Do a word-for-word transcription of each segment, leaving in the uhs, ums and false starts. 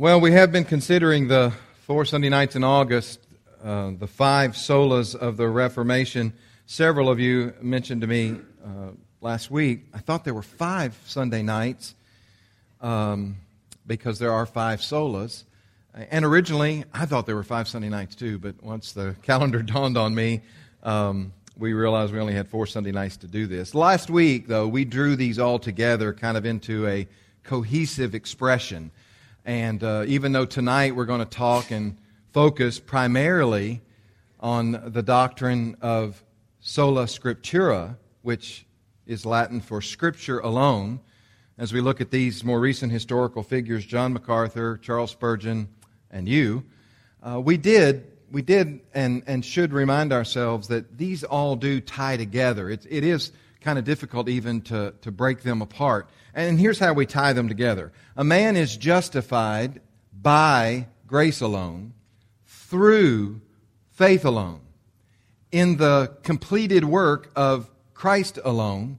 Well, we have been considering the four Sunday nights in August, uh, the five solas of the Reformation. Several of you mentioned to me uh, last week, I thought there were five Sunday nights um, because there are five solas. And originally, I thought there were five Sunday nights too, but once the calendar dawned on me, um, we realized we only had four Sunday nights to do this. Last week, though, we drew these all together kind of into a cohesive expression. And uh, even though tonight we're going to talk and focus primarily on the doctrine of sola scriptura, which is Latin for Scripture alone, as we look at these more recent historical figures, John MacArthur, Charles Spurgeon, and you, uh, we did we did and, and should remind ourselves that these all do tie together. It, it is kind of difficult even to, to break them apart. And here's how we tie them together. A man is justified by grace alone, through faith alone, in the completed work of Christ alone,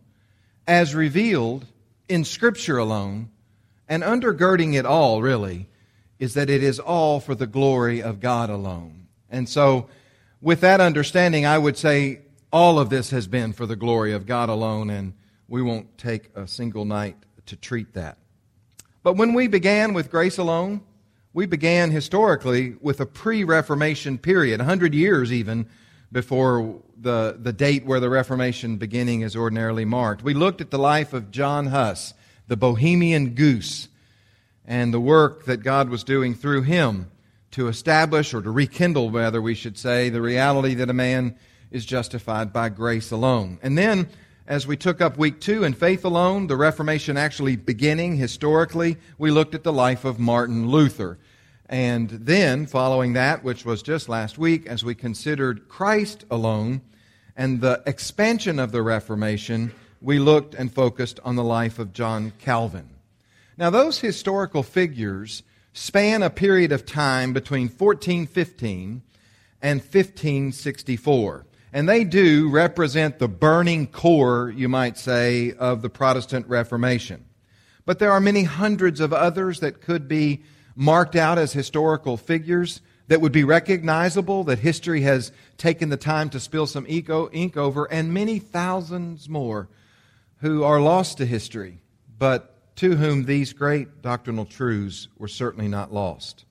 as revealed in Scripture alone, and undergirding it all, really, is that it is all for the glory of God alone. And so, with that understanding, I would say all of this has been for the glory of God alone, and we won't take a single night to treat that. But when we began with grace alone, we began historically with a pre-Reformation period, one hundred years even before the, the date where the Reformation beginning is ordinarily marked. We looked at the life of John Huss, the Bohemian Goose, and the work that God was doing through him to establish, or to rekindle, rather we should say, the reality that a man is justified by grace alone. And then, as we took up week two in faith alone, the Reformation actually beginning historically, we looked at the life of Martin Luther. And then, following that, which was just last week, as we considered Christ alone and the expansion of the Reformation, we looked and focused on the life of John Calvin. Now, those historical figures span a period of time between fourteen fifteen and fifteen sixty-four. And they do represent the burning core, you might say, of the Protestant Reformation. But there are many hundreds of others that could be marked out as historical figures that would be recognizable, that history has taken the time to spill some ink over, and many thousands more who are lost to history, but to whom these great doctrinal truths were certainly not lost.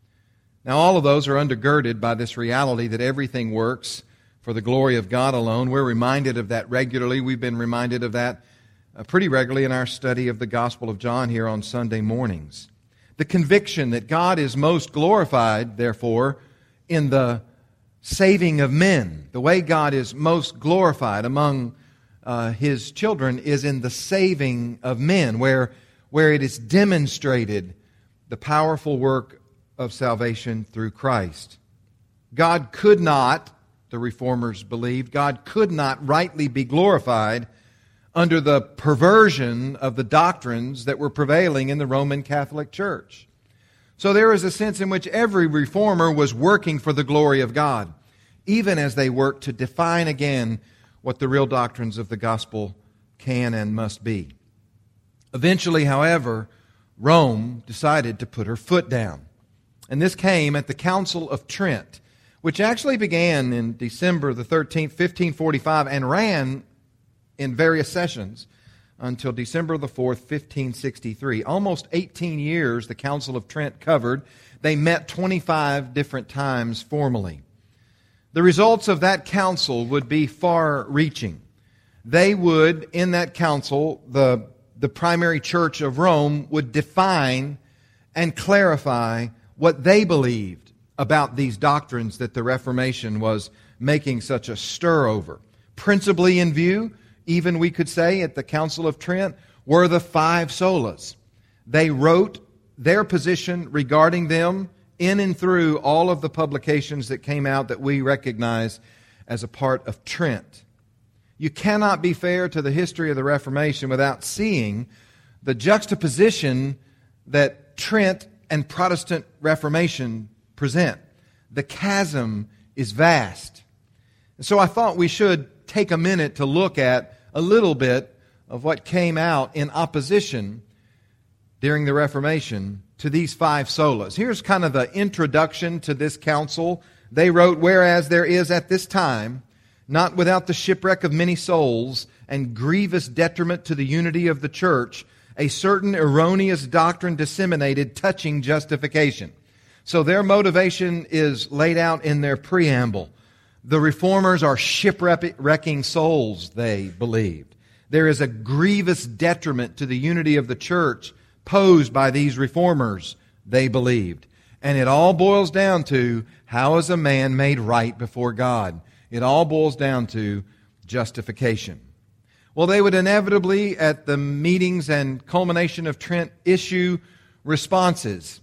Now, all of those are undergirded by this reality that everything works for the glory of God alone. We're reminded of that regularly. We've been reminded of that uh, pretty regularly in our study of the Gospel of John here on Sunday mornings. The conviction that God is most glorified, therefore, in the saving of men. The way God is most glorified among uh, His children is in the saving of men, where, where it is demonstrated the powerful work of salvation through Christ. God could not, the Reformers believed, God could not rightly be glorified under the perversion of the doctrines that were prevailing in the Roman Catholic Church. So there is a sense in which every Reformer was working for the glory of God, even as they worked to define again what the real doctrines of the gospel can and must be. Eventually, however, Rome decided to put her foot down. And this came at the Council of Trent, which actually began in December the thirteenth, fifteen forty-five, and ran in various sessions until December the fourth, fifteen sixty-three. Almost eighteen years the Council of Trent covered. They met twenty-five different times formally. The results of that council would be far-reaching. They would, in that council, the, the primary church of Rome would define and clarify what they believed about these doctrines that the Reformation was making such a stir over. Principally in view, even we could say at the Council of Trent, were the five solas. They wrote their position regarding them in and through all of the publications that came out that we recognize as a part of Trent. You cannot be fair to the history of the Reformation without seeing the juxtaposition that Trent and Protestant Reformation present. The chasm is vast. And so I thought we should take a minute to look at a little bit of what came out in opposition during the Reformation to these five solas. Here's kind of the introduction to this council. They wrote, "Whereas there is at this time, not without the shipwreck of many souls and grievous detriment to the unity of the church, a certain erroneous doctrine disseminated touching justification." So their motivation is laid out in their preamble. The reformers are shipwrecking souls, they believed. There is a grievous detriment to the unity of the church posed by these reformers, they believed. And it all boils down to, how is a man made right before God? It all boils down to justification. Well, they would inevitably, at the meetings and culmination of Trent, issue responses.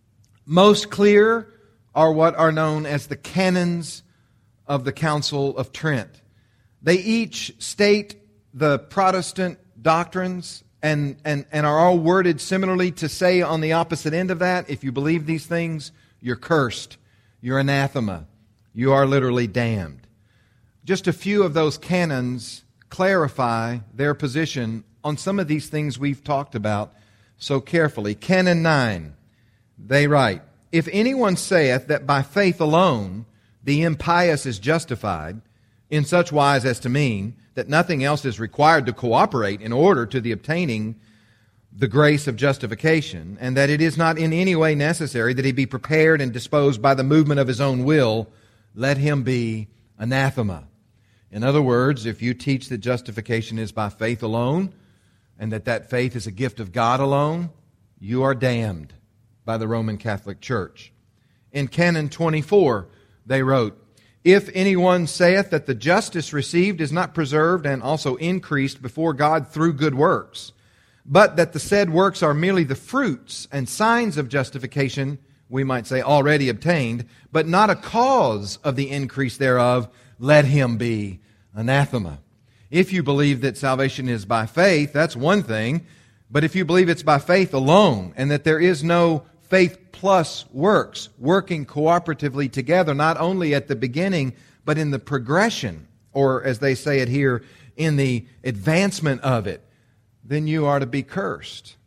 Most clear are what are known as the canons of the Council of Trent. They each state the Protestant doctrines and, and, and are all worded similarly to say on the opposite end of that, if you believe these things, you're cursed, you're anathema, you are literally damned. Just a few of those canons clarify their position on some of these things we've talked about so carefully. Canon nine, they write, "If anyone saith that by faith alone the impious is justified, in such wise as to mean that nothing else is required to cooperate in order to the obtaining the grace of justification, and that it is not in any way necessary that he be prepared and disposed by the movement of his own will, let him be anathema." In other words, if you teach that justification is by faith alone, and that that faith is a gift of God alone, you are damned by the Roman Catholic Church. In Canon twenty-four, they wrote, "If anyone saith that the justice received is not preserved and also increased before God through good works, but that the said works are merely the fruits and signs of justification, we might say already obtained, but not a cause of the increase thereof, let him be anathema." If you believe that salvation is by faith, that's one thing. But if you believe it's by faith alone, and that there is no faith plus works, working cooperatively together, not only at the beginning, but in the progression, or as they say it here, in the advancement of it, then you are to be cursed.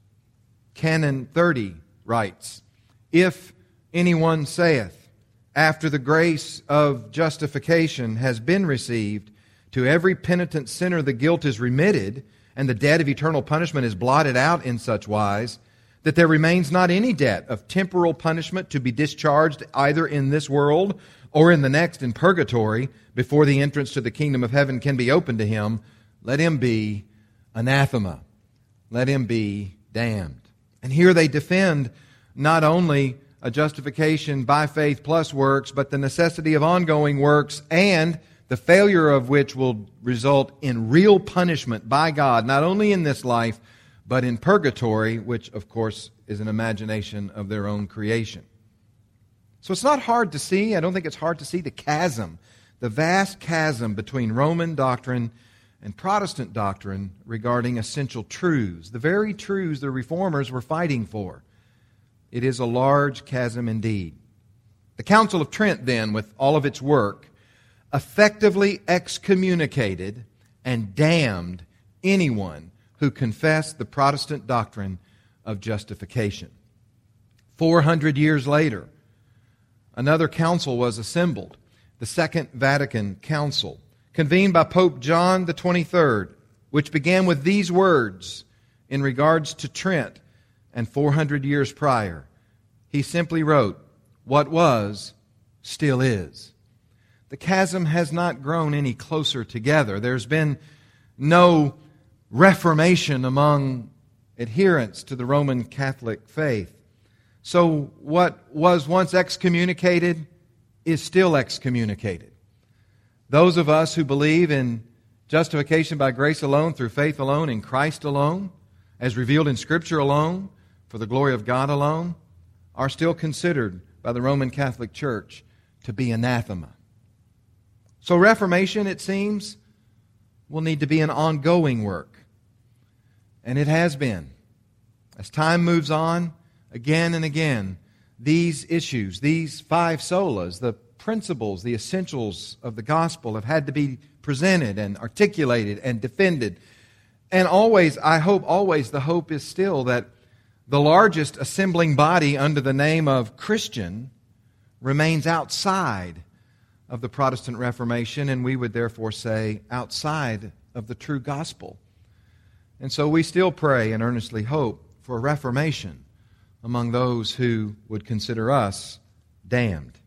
Canon thirty writes, "If anyone saith, after the grace of justification has been received, to every penitent sinner the guilt is remitted, and the debt of eternal punishment is blotted out in such wise, that there remains not any debt of temporal punishment to be discharged either in this world or in the next in purgatory, before the entrance to the kingdom of heaven can be opened to him, let him be anathema. Let him be damned." And here they defend not only a justification by faith plus works, but the necessity of ongoing works, and the failure of which will result in real punishment by God, not only in this life, but in purgatory, which, of course, is an imagination of their own creation. So it's not hard to see, I don't think it's hard to see the chasm, the vast chasm between Roman doctrine and Protestant doctrine regarding essential truths, the very truths the Reformers were fighting for. It is a large chasm indeed. The Council of Trent, then, with all of its work, effectively excommunicated and damned anyone who confessed the Protestant doctrine of justification. Four hundred years later, another council was assembled, the Second Vatican Council, convened by Pope John the twenty-third, which began with these words in regards to Trent and four hundred years prior. He simply wrote, "What was, still is." The chasm has not grown any closer together. There's been no reformation among adherents to the Roman Catholic faith. So what was once excommunicated is still excommunicated. Those of us who believe in justification by grace alone, through faith alone, in Christ alone, as revealed in Scripture alone, for the glory of God alone, are still considered by the Roman Catholic Church to be anathema. So reformation, it seems, will need to be an ongoing work. And it has been. As time moves on, again and again, these issues, these five solas, the principles, the essentials of the gospel have had to be presented and articulated and defended. And always, I hope always, the hope is still that The largest assembling body under the name of Christian remains outside of the Protestant Reformation, and we would therefore say outside of the true gospel. And so we still pray and earnestly hope for a reformation among those who would consider us damned.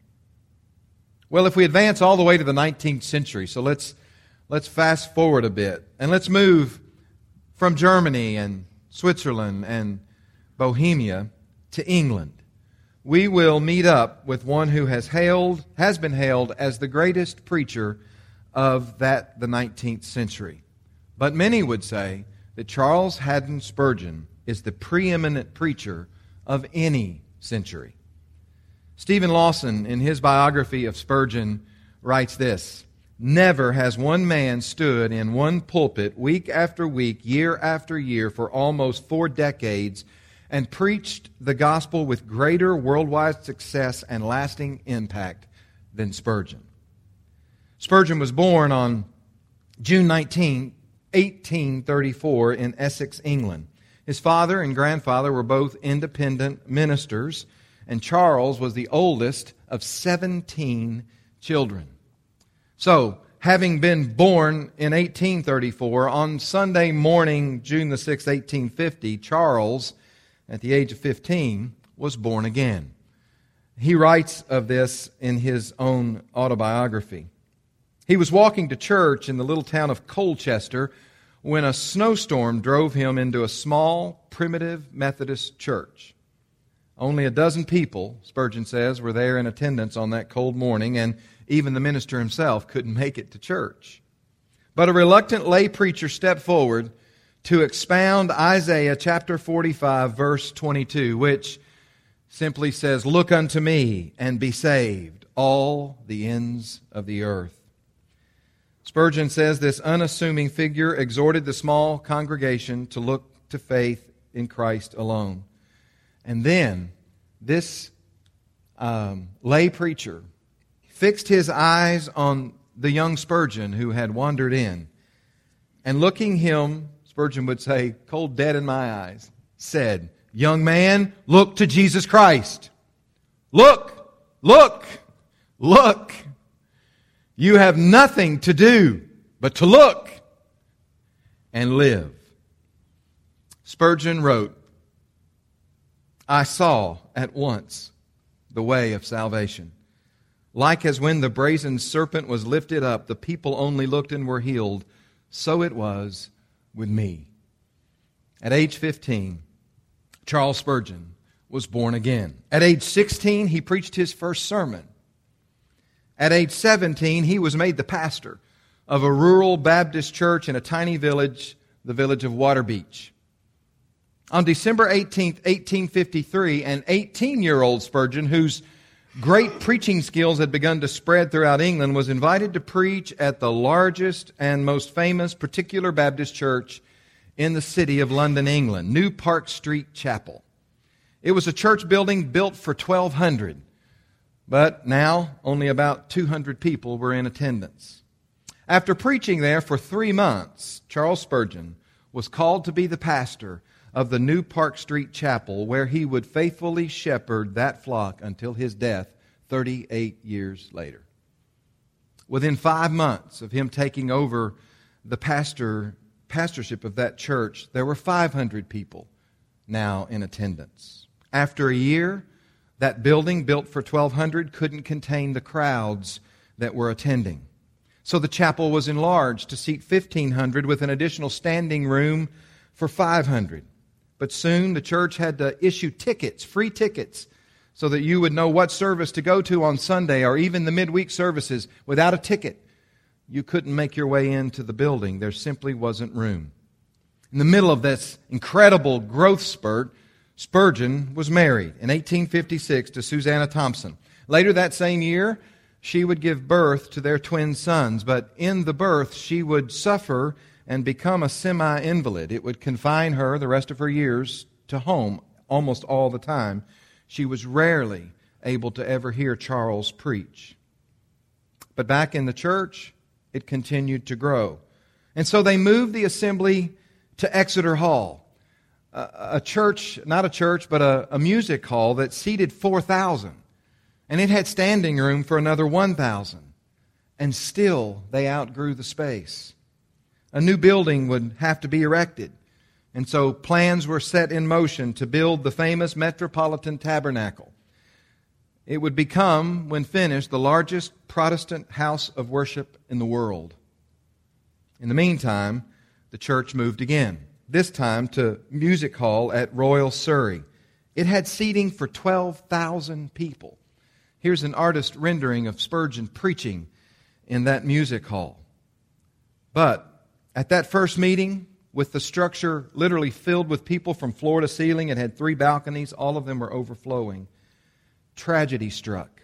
Well, if we advance all the way to the nineteenth century, so let's let's fast forward a bit, and let's move from Germany and Switzerland and Bohemia to England. We will meet up with one who has hailed, has been hailed as the greatest preacher of that the nineteenth century. But many would say that Charles Haddon Spurgeon is the preeminent preacher of any century. Stephen Lawson, in his biography of Spurgeon, writes this: "Never has one man stood in one pulpit week after week, year after year, for almost four decades and preached the gospel with greater worldwide success and lasting impact than Spurgeon." Spurgeon was born on June nineteenth, eighteen thirty-four in Essex, England. His father and grandfather were both independent ministers, and Charles was the oldest of seventeen children. So, having been born in eighteen thirty-four, on Sunday morning, June the sixth, eighteen fifty, Charles, at the age of fifteen, was born again. He writes of this in his own autobiography. He was walking to church in the little town of Colchester when a snowstorm drove him into a small, primitive Methodist church. Only a dozen people, Spurgeon says, were there in attendance on that cold morning, and even the minister himself couldn't make it to church. But a reluctant lay preacher stepped forward to expound Isaiah chapter forty-five, verse twenty-two, which simply says, "Look unto me and be saved, all the ends of the earth." Spurgeon says this unassuming figure exhorted the small congregation to look to faith in Christ alone. And then this um, lay preacher fixed his eyes on the young Spurgeon who had wandered in, and looking him, Spurgeon would say, cold dead in my eyes, said, "Young man, look to Jesus Christ. Look, look, look. You have nothing to do but to look and live." Spurgeon wrote, "I saw at once the way of salvation. Like as when the brazen serpent was lifted up, the people only looked and were healed, so it was with me." At age fifteen, Charles Spurgeon was born again. At age sixteen, he preached his first sermon. At age seventeen, he was made the pastor of a rural Baptist church in a tiny village, the village of Waterbeach. On December eighteenth, eighteen fifty-three, an eighteen-year-old Spurgeon, whose great preaching skills had begun to spread throughout England, was invited to preach at the largest and most famous particular Baptist church in the city of London, England, New Park Street Chapel. It was a church building built for twelve hundred. But now, only about two hundred people were in attendance. After preaching there for three months, Charles Spurgeon was called to be the pastor of the New Park Street Chapel, where he would faithfully shepherd that flock until his death thirty-eight years later. Within five months of him taking over the pastor pastorship of that church, there were five hundred people now in attendance. After a year, that building, built for twelve hundred, couldn't contain the crowds that were attending. So the chapel was enlarged to seat fifteen hundred with an additional standing room for five hundred. But soon the church had to issue tickets, free tickets, so that you would know what service to go to on Sunday or even the midweek services. Without a ticket, you couldn't make your way into the building. There simply wasn't room. In the middle of this incredible growth spurt, Spurgeon was married in eighteen fifty-six to Susanna Thompson. Later that same year, she would give birth to their twin sons, but in the birth she would suffer and become a semi-invalid. It would confine her the rest of her years to home almost all the time. She was rarely able to ever hear Charles preach. But back in the church, it continued to grow. And so they moved the assembly to Exeter Hall. a, a church, not a church, but a, a music hall that seated four thousand. And it had standing room for another one thousand. And still they outgrew the space. A new building would have to be erected. And so plans were set in motion to build the famous Metropolitan Tabernacle. It would become, when finished, the largest Protestant house of worship in the world. In the meantime, the church moved again, this time to Music Hall at Royal Surrey. It had seating for twelve thousand people. Here's an artist rendering of Spurgeon preaching in that music hall. But at that first meeting, with the structure literally filled with people from floor to ceiling, it had three balconies, all of them were overflowing. Tragedy struck.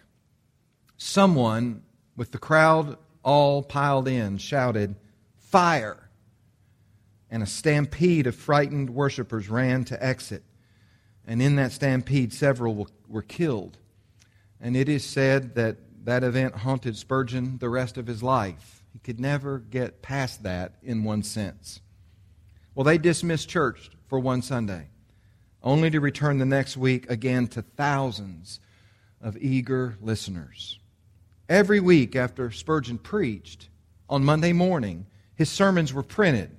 Someone, with the crowd all piled in, shouted, "Fire!" And a stampede of frightened worshipers ran to exit. And in that stampede, several were killed. And it is said that that event haunted Spurgeon the rest of his life. He could never get past that in one sense. Well, they dismissed church for one Sunday, only to return the next week again to thousands of eager listeners. Every week after Spurgeon preached, on Monday morning, his sermons were printed,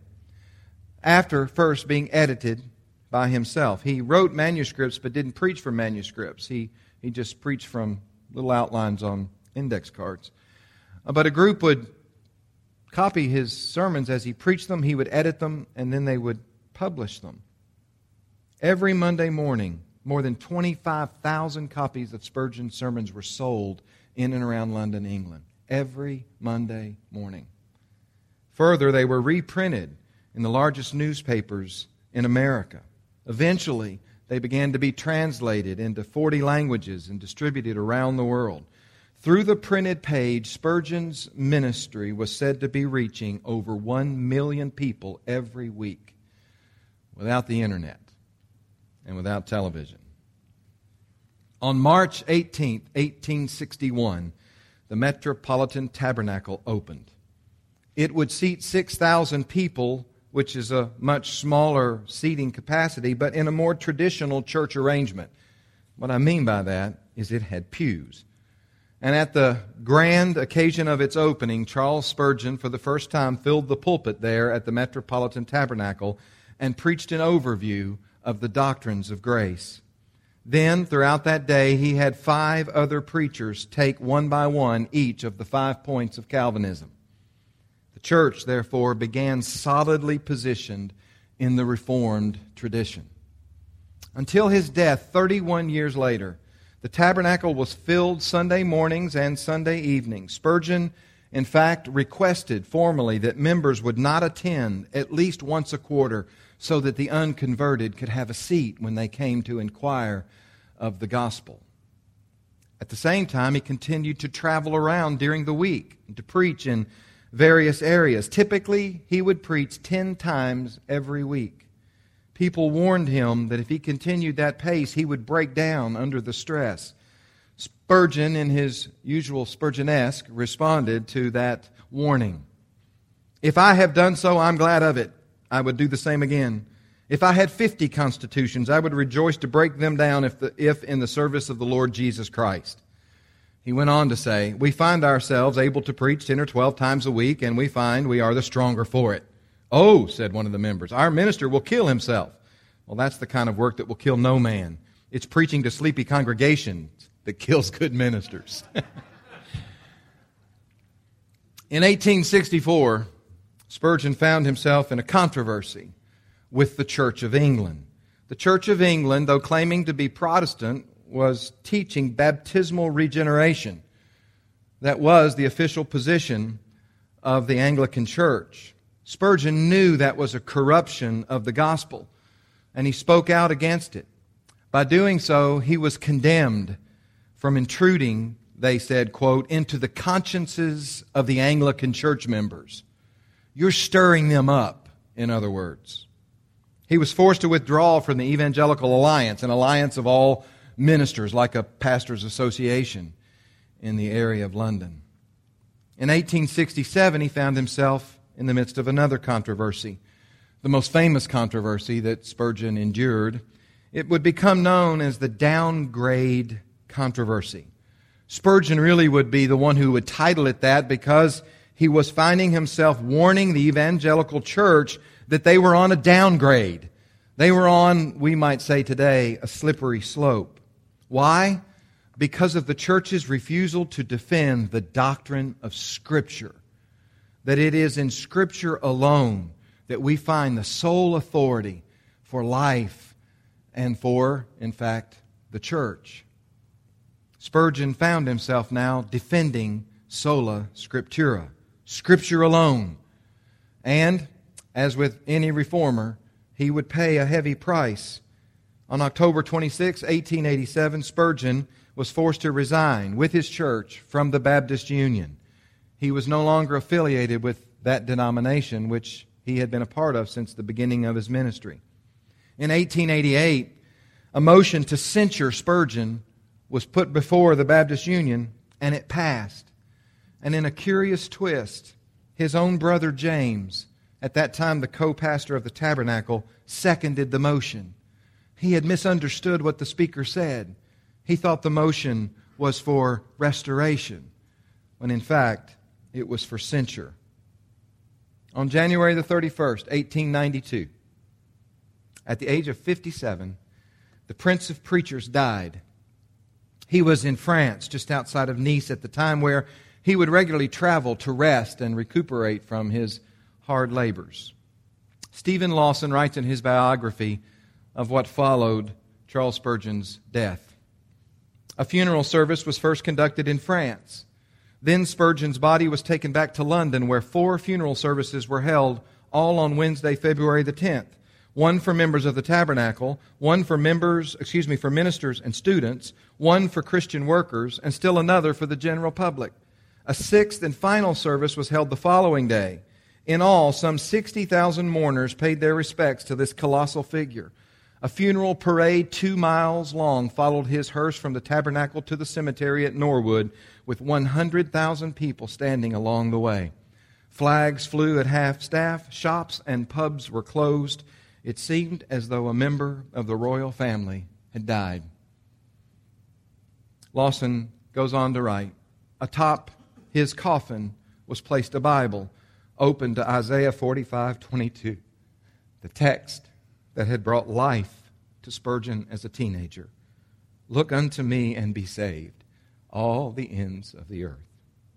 after first being edited by himself. He wrote manuscripts but didn't preach from manuscripts. He, he just preached from little outlines on index cards. But a group would copy his sermons as he preached them, he would edit them, and then they would publish them. Every Monday morning, more than twenty-five thousand copies of Spurgeon's sermons were sold in and around London, England. Every Monday morning. Further, they were reprinted in the largest newspapers in America. Eventually, they began to be translated into forty languages and distributed around the world. Through the printed page, Spurgeon's ministry was said to be reaching over one million people every week without the internet and without television. On March eighteenth, eighteen sixty-one, the Metropolitan Tabernacle opened. It would seat six thousand people, which is a much smaller seating capacity, but in a more traditional church arrangement. What I mean by that is it had pews. And at the grand occasion of its opening, Charles Spurgeon, for the first time, filled the pulpit there at the Metropolitan Tabernacle and preached an overview of the doctrines of grace. Then, throughout that day, he had five other preachers take one by one each of the five points of Calvinism. The church, therefore, began solidly positioned in the Reformed tradition. Until his death, thirty-one years later, the tabernacle was filled Sunday mornings and Sunday evenings. Spurgeon, in fact, requested formally that members would not attend at least once a quarter so that the unconverted could have a seat when they came to inquire of the gospel. At the same time, he continued to travel around during the week and to preach in various areas. Typically, he would preach ten times every week. People warned him that if he continued that pace, he would break down under the stress. Spurgeon, in his usual Spurgeon-esque, responded to that warning. "If I have done so, I'm glad of it. I would do the same again. If I had fifty constitutions, I would rejoice to break them down if, the, if in the service of the Lord Jesus Christ." He went on to say, "We find ourselves able to preach ten or twelve times a week, and we find we are the stronger for it." "Oh," said one of the members, "our minister will kill himself." Well, that's the kind of work that will kill no man. It's preaching to sleepy congregations that kills good ministers. In eighteen sixty-four, Spurgeon found himself in a controversy with the Church of England. The Church of England, though claiming to be Protestant, was teaching baptismal regeneration. That was the official position of the Anglican Church. Spurgeon knew that was a corruption of the gospel, and he spoke out against it. By doing so, he was condemned from intruding, they said, quote, into the consciences of the Anglican church members. You're stirring them up, in other words. He was forced to withdraw from the Evangelical Alliance, an alliance of all ministers, like a pastors' association in the area of London. In eighteen sixty-seven, he found himself in the midst of another controversy. the most famous controversy that Spurgeon endured, it would become known as the downgrade controversy. Spurgeon really would be the one who would title it that because he was finding himself warning the evangelical church that they were on a downgrade. They were on, we might say today, a slippery slope. Why? Because of the church's refusal to defend the doctrine of Scripture. That it is in Scripture alone that we find the sole authority for life and for, in fact, the church. Spurgeon found himself now defending sola scriptura, Scripture alone. And, as with any reformer, he would pay a heavy price. On October twenty-sixth, eighteen eighty-seven, Spurgeon was forced to resign with his church from the Baptist Union. He was no longer affiliated with that denomination, which he had been a part of since the beginning of his ministry. In eighteen eighty-eight, a motion to censure Spurgeon was put before the Baptist Union, and it passed. And in a curious twist, his own brother James, at that time the co-pastor of the Tabernacle, seconded the motion. He had misunderstood what the speaker said. He thought the motion was for restoration, when in fact it was for censure. On January the thirty-first, eighteen ninety-two, at the age of fifty-seven, the Prince of Preachers died. He was in France, just outside of Nice at the time, where he would regularly travel to rest and recuperate from his hard labors. Stephen Lawson writes in his biography of what followed Charles Spurgeon's death. A funeral service was first conducted in France. Then Spurgeon's body was taken back to London, where four funeral services were held, all on Wednesday, February the tenth. One for members of the Tabernacle, one for members, excuse me, for ministers and students, one for Christian workers, and still another for the general public. A sixth and final service was held the following day. In all, some sixty thousand mourners paid their respects to this colossal figure. A funeral parade two miles long followed his hearse from the Tabernacle to the cemetery at Norwood, with one hundred thousand people standing along the way. Flags flew at half-staff, shops and pubs were closed. It seemed as though a member of the royal family had died. Lawson goes on to write, atop his coffin was placed a Bible, open to Isaiah forty-five twenty-two, the text that had brought life to Spurgeon as a teenager. Look unto me and be saved, all the ends of the earth.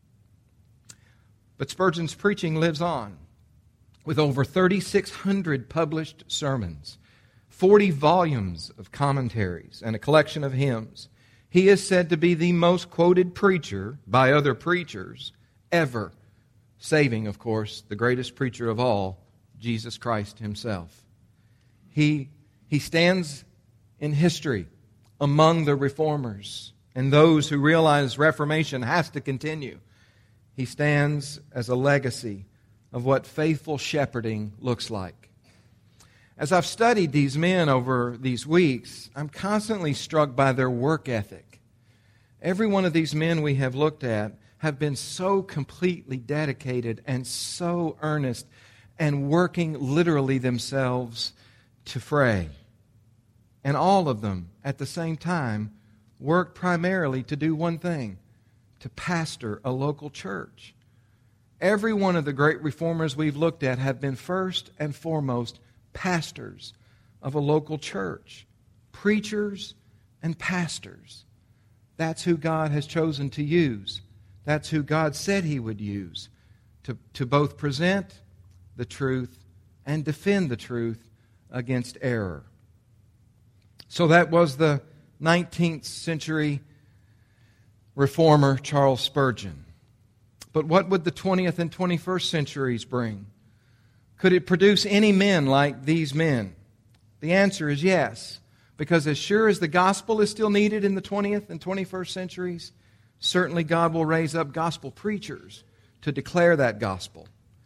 But Spurgeon's preaching lives on, with over thirty-six hundred published sermons, forty volumes of commentaries, and a collection of hymns. He is said to be the most quoted preacher by other preachers ever, saving, of course, the greatest preacher of all, Jesus Christ himself. He, he stands in history among the reformers and those who realize Reformation has to continue. He stands as a legacy of what faithful shepherding looks like. As I've studied these men over these weeks, I'm constantly struck by their work ethic. Every one of these men we have looked at have been so completely dedicated and so earnest and working literally themselves to fray. And all of them, at the same time, work primarily to do one thing, to pastor a local church. Every one of the great reformers we've looked at have been first and foremost pastors of a local church. Preachers and pastors. That's who God has chosen to use. That's who God said He would use to, to both present the truth and defend the truth against error. So that was the nineteenth century reformer Charles Spurgeon. But what would the twentieth and twenty-first centuries bring? Could it produce any men like these men? The answer is yes, because as sure as the gospel is still needed in the twentieth and twenty-first centuries, certainly God will raise up gospel preachers to declare that gospel.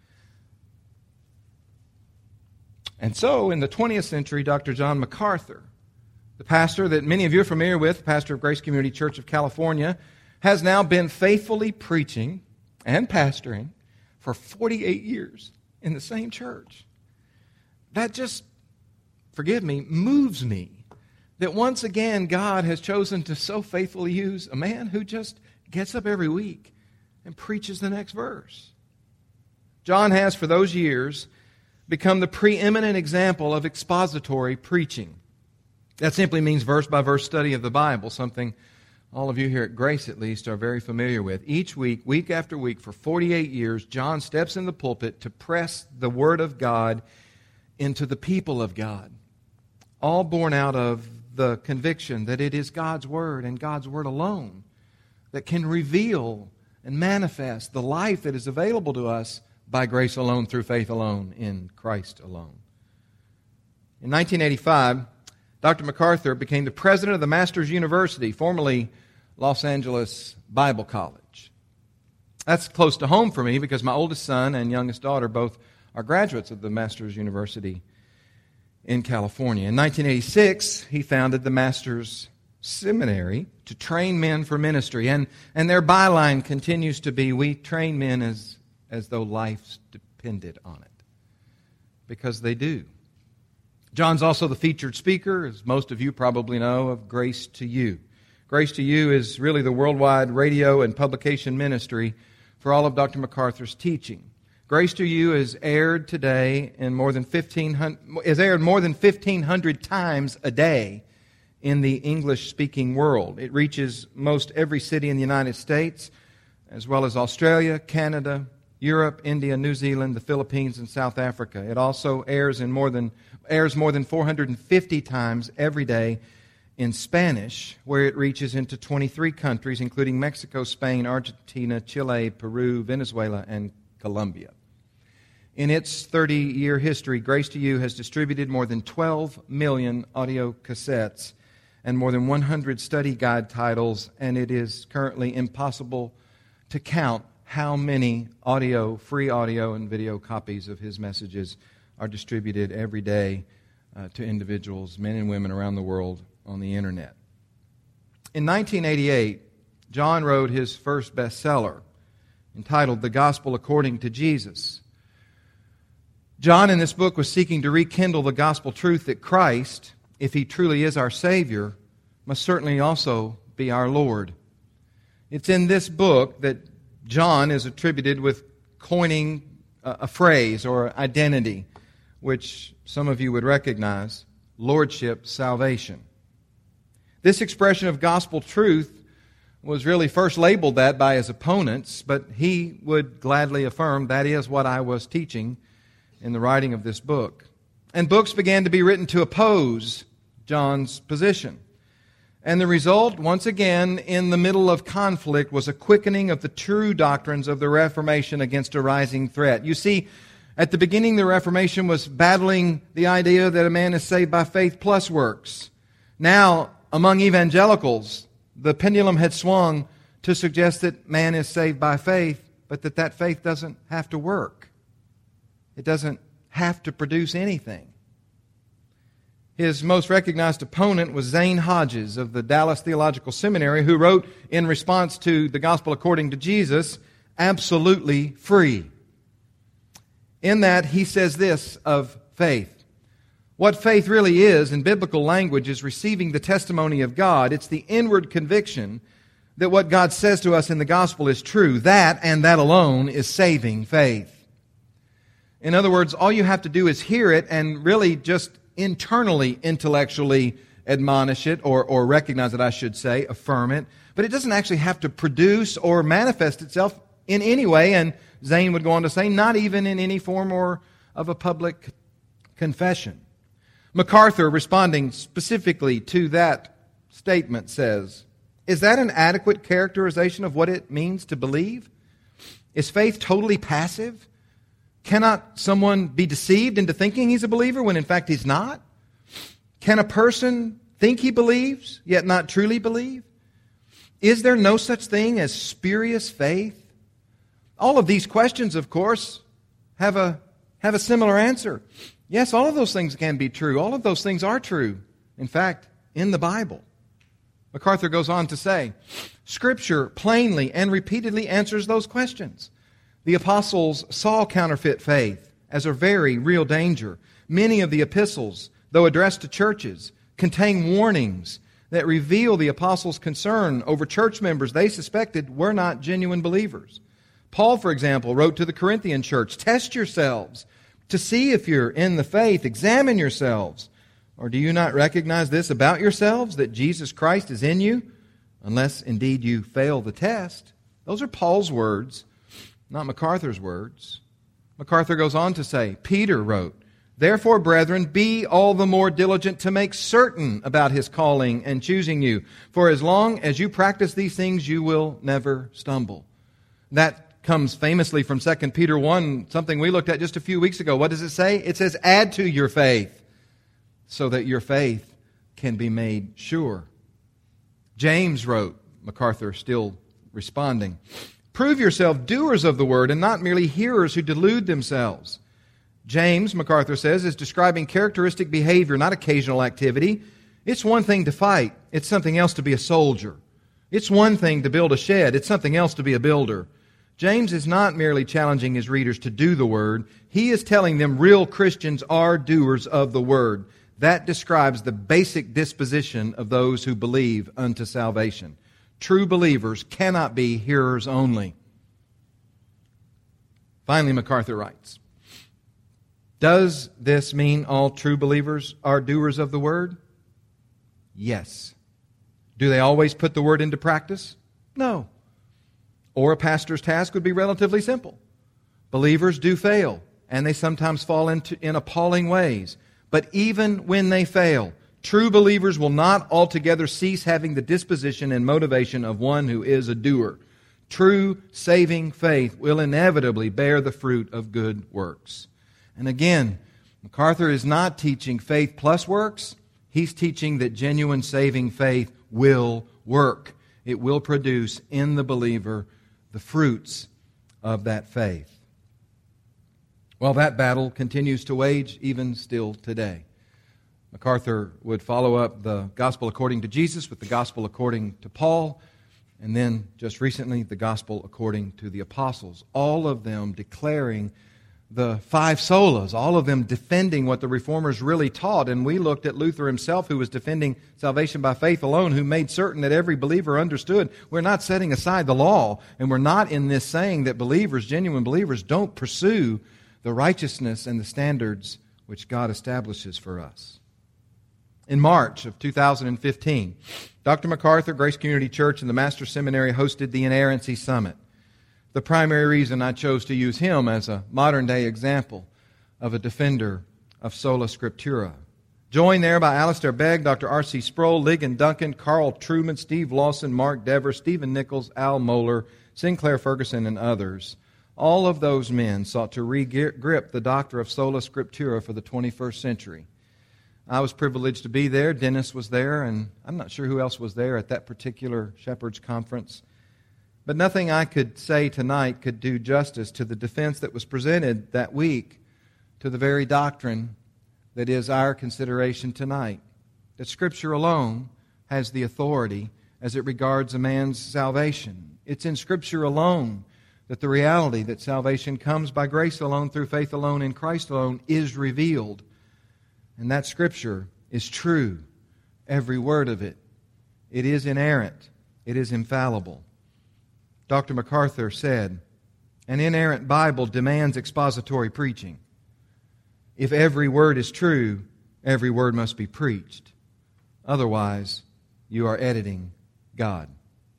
And so, in the twentieth century, Doctor John MacArthur, the pastor that many of you are familiar with, pastor of Grace Community Church of California, has now been faithfully preaching and pastoring for forty-eight years in the same church. that just, forgive me, moves me. That once again, God has chosen to so faithfully use a man who just gets up every week and preaches the next verse. John has, for those years, become the preeminent example of expository preaching. That simply means verse-by-verse study of the Bible, something all of you here at Grace, at least, are very familiar with. Each week, week after week, for forty-eight years, John steps in the pulpit to press the Word of God into the people of God, all born out of the conviction that it is God's Word and God's Word alone that can reveal and manifest the life that is available to us by grace alone, through faith alone, in Christ alone. In nineteen eighty-five, Doctor MacArthur became the president of the Masters University, formerly Los Angeles Bible College. That's close to home for me because my oldest son and youngest daughter both are graduates of the Masters University in California. In nineteen eighty-six, he founded the Masters Seminary to train men for ministry. And, and their byline continues to be, we train men as, as though life depended on it. Because they do. John's also the featured speaker, as most of you probably know, of Grace to You. Grace to You is really the worldwide radio and publication ministry for all of Doctor MacArthur's teaching. Grace to You is aired today in more than fifteen hundred, is aired more than fifteen hundred times a day in the English-speaking world. It reaches most every city in the United States, as well as Australia, Canada, Europe, India, New Zealand, the Philippines, and South Africa. It also airs in more than airs more than four hundred fifty times every day in Spanish, where it reaches into twenty-three countries, including Mexico, Spain, Argentina, Chile, Peru, Venezuela, and Colombia. In its thirty-year history, Grace to You has distributed more than twelve million audio cassettes and more than one hundred study guide titles, and it is currently impossible to count how many audio, free audio and video copies of his messages are distributed every day uh, to individuals, men and women around the world on the internet. In nineteen eighty-eight, John wrote his first bestseller, entitled The Gospel According to Jesus. John in this book was seeking to rekindle the gospel truth that Christ, if He truly is our Savior, must certainly also be our Lord. It's in this book that John is attributed with coining a phrase or identity, which some of you would recognize, lordship salvation. This expression of gospel truth was really first labeled that by his opponents, but he would gladly affirm that is what I was teaching in the writing of this book. And books began to be written to oppose John's position. And the result, once again, in the middle of conflict, was a quickening of the true doctrines of the Reformation against a rising threat. You see, at the beginning, the Reformation was battling the idea that a man is saved by faith plus works. Now, among evangelicals, the pendulum had swung to suggest that man is saved by faith, but that that faith doesn't have to work. It doesn't have to produce anything. His most recognized opponent was Zane Hodges of the Dallas Theological Seminary, who wrote in response to the Gospel According to Jesus, absolutely free. In that, he says this of faith. What faith really is, in biblical language, is receiving the testimony of God. It's the inward conviction that what God says to us in the gospel is true. That, and that alone, is saving faith. In other words, all you have to do is hear it and really just internally, intellectually admonish it, or, or recognize it, I should say, affirm it. But it doesn't actually have to produce or manifest itself in any way, and Zane would go on to say, not even in any form or of a public confession. MacArthur, responding specifically to that statement, says, is that an adequate characterization of what it means to believe? Is faith totally passive? Cannot someone be deceived into thinking he's a believer when in fact he's not? Can a person think he believes, yet not truly believe? Is there no such thing as spurious faith? All of these questions, of course, have a, have a similar answer. Yes, all of those things can be true. All of those things are true, in fact, in the Bible. MacArthur goes on to say, Scripture plainly and repeatedly answers those questions. The apostles saw counterfeit faith as a very real danger. Many of the epistles, though addressed to churches, contain warnings that reveal the apostles' concern over church members they suspected were not genuine believers. Paul, for example, wrote to the Corinthian church, "Test yourselves to see if you're in the faith. Examine yourselves. Or do you not recognize this about yourselves, that Jesus Christ is in you, unless indeed you fail the test?" Those are Paul's words, not MacArthur's words. MacArthur goes on to say, Peter wrote, "Therefore, brethren, be all the more diligent to make certain about His calling and choosing you. For as long as you practice these things, you will never stumble." That comes famously from Second Peter one, something we looked at just a few weeks ago. What does it say? It says, "Add to your faith, so that your faith can be made sure." James wrote, MacArthur still responding, "Prove yourself doers of the word and not merely hearers who delude themselves." James, MacArthur says, is describing characteristic behavior, not occasional activity. It's one thing to fight. It's something else to be a soldier. It's one thing to build a shed. It's something else to be a builder. James is not merely challenging his readers to do the word. He is telling them real Christians are doers of the word. That describes the basic disposition of those who believe unto salvation. True believers cannot be hearers only. Finally, MacArthur writes, does this mean all true believers are doers of the word? Yes. Do they always put the word into practice? No. Or a pastor's task would be relatively simple. Believers do fail, and they sometimes fall into in appalling ways. But even when they fail, true believers will not altogether cease having the disposition and motivation of one who is a doer. True saving faith will inevitably bear the fruit of good works. And again, MacArthur is not teaching faith plus works. He's teaching that genuine saving faith will work. It will produce in the believer the fruits of that faith. Well, that battle continues to wage even still today. MacArthur would follow up the gospel according to Jesus with the gospel according to Paul, and then just recently the gospel according to the apostles, all of them declaring the five solas, all of them defending what the Reformers really taught. And we looked at Luther himself, who was defending salvation by faith alone, who made certain that every believer understood we're not setting aside the law, and we're not in this saying that believers, genuine believers, don't pursue the righteousness and the standards which God establishes for us. In March of two thousand fifteen, Doctor MacArthur, Grace Community Church, and the Master's Seminary hosted the Inerrancy Summit. The primary reason I chose to use him as a modern-day example of a defender of sola scriptura. Joined there by Alistair Begg, Doctor R C Sproul, Ligon Duncan, Carl Truman, Steve Lawson, Mark Dever, Stephen Nichols, Al Mohler, Sinclair Ferguson, and others. All of those men sought to re-grip the doctrine of sola scriptura for the twenty-first century. I was privileged to be there. Dennis was there, and I'm not sure who else was there at that particular Shepherd's Conference. But nothing I could say tonight could do justice to the defense that was presented that week to the very doctrine that is our consideration tonight. That Scripture alone has the authority as it regards a man's salvation. It's in Scripture alone that the reality that salvation comes by grace alone, through faith alone, in Christ alone, is revealed. And that Scripture is true, every word of it. It is inerrant. It is infallible. Doctor MacArthur said, an inerrant Bible demands expository preaching. If every word is true, every word must be preached. Otherwise, you are editing God.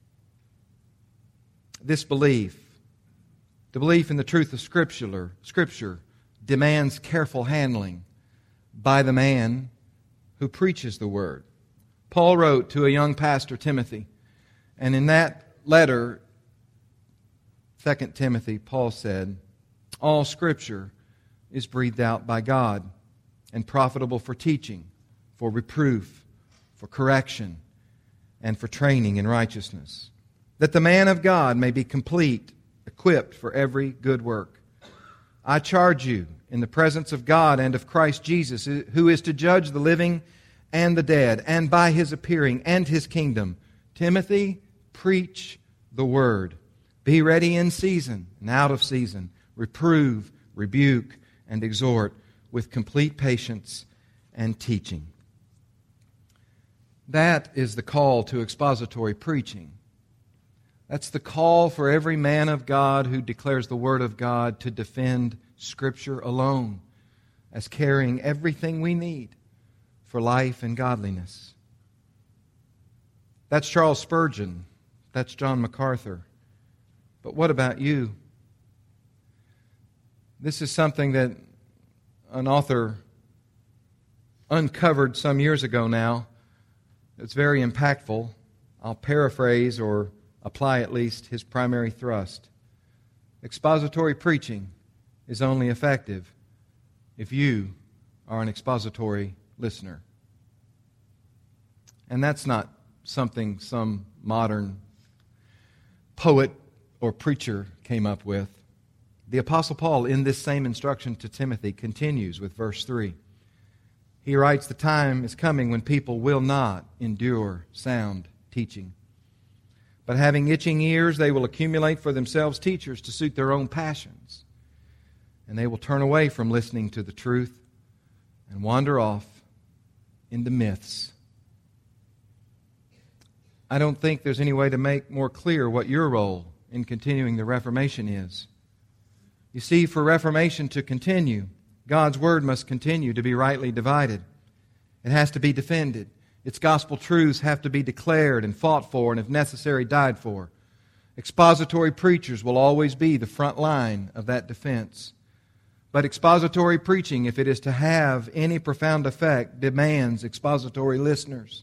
This belief, the belief in the truth of Scripture, Scripture demands careful handling by the man who preaches the Word. Paul wrote to a young pastor, Timothy, and in that letter, Second Timothy, Paul said, all Scripture is breathed out by God and profitable for teaching, for reproof, for correction, and for training in righteousness, that the man of God may be complete, equipped for every good work. I charge you in the presence of God and of Christ Jesus, who is to judge the living and the dead, and by His appearing and His kingdom, Timothy, preach the Word. Be ready in season and out of season. Reprove, rebuke, and exhort with complete patience and teaching. That is the call to expository preaching. That's the call for every man of God who declares the Word of God to defend Scripture alone as carrying everything we need for life and godliness. That's Charles Spurgeon. That's John MacArthur. But what about you? This is something that an author uncovered some years ago now. It's very impactful. I'll paraphrase or apply at least his primary thrust. Expository preaching is only effective if you are an expository listener. And that's not something some modern poet or preacher came up with. The Apostle Paul, in this same instruction to Timothy, continues with verse three. He writes, "The time is coming when people will not endure sound teaching. But having itching ears, they will accumulate for themselves teachers to suit their own passions. And they will turn away from listening to the truth and wander off into myths." I don't think there's any way to make more clear what your role in continuing the Reformation is. You see, for Reformation to continue, God's Word must continue to be rightly divided. It has to be defended. Its gospel truths have to be declared and fought for and, if necessary, died for. Expository preachers will always be the front line of that defense. But expository preaching, if it is to have any profound effect, demands expository listeners.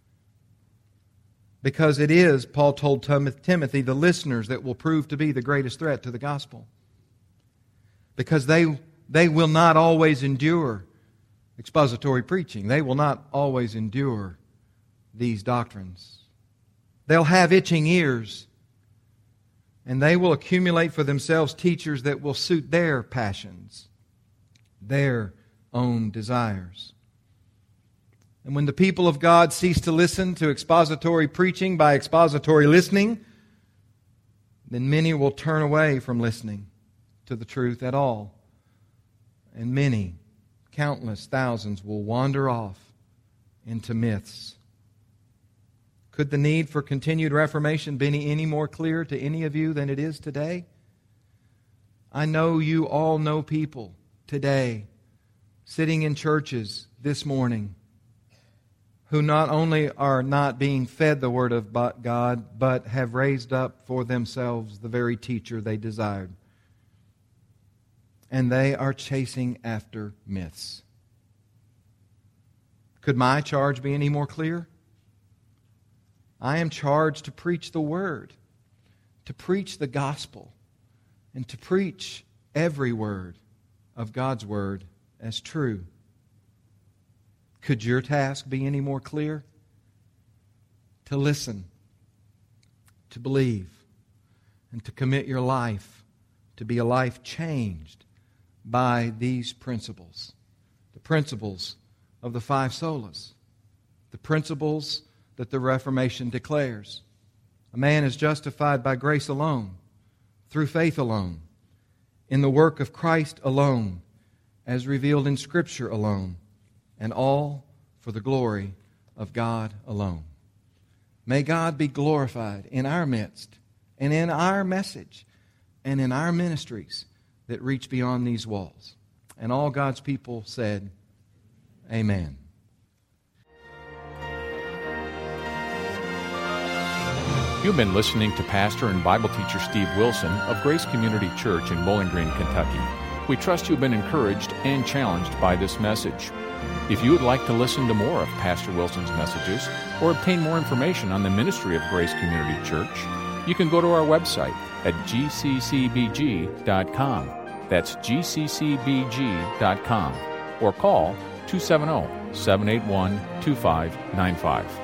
Because it is, Paul told Timothy, the listeners that will prove to be the greatest threat to the gospel. Because they, they will not always endure expository preaching. They will not always endure these doctrines. They'll have itching ears, and they will accumulate for themselves teachers that will suit their passions, their own desires. And when the people of God cease to listen to expository preaching by expository listening, then many will turn away from listening to the truth at all. And many, countless thousands, will wander off into myths. Could the need for continued reformation be any, any more clear to any of you than it is today? I know you all know people today sitting in churches this morning who not only are not being fed the Word of God, but have raised up for themselves the very teacher they desired. And they are chasing after myths. Could my charge be any more clear? I am charged to preach the Word, to preach the gospel, and to preach every word of God's Word as true. Could your task be any more clear? To listen, to believe, and to commit your life to be a life changed by these principles. The principles of the five solas. The principles that the Reformation declares. A man is justified by grace alone, through faith alone, in the work of Christ alone, as revealed in Scripture alone, and all for the glory of God alone. May God be glorified in our midst, and in our message, and in our ministries that reach beyond these walls. And all God's people said, Amen. You've been listening to Pastor and Bible teacher Steve Wilson of Grace Community Church in Bowling Green, Kentucky. We trust you've been encouraged and challenged by this message. If you would like to listen to more of Pastor Wilson's messages or obtain more information on the ministry of Grace Community Church, you can go to our website at g c c b g dot com. That's g c c b g dot com. Or call two seven zero, seven eight one, two five nine five.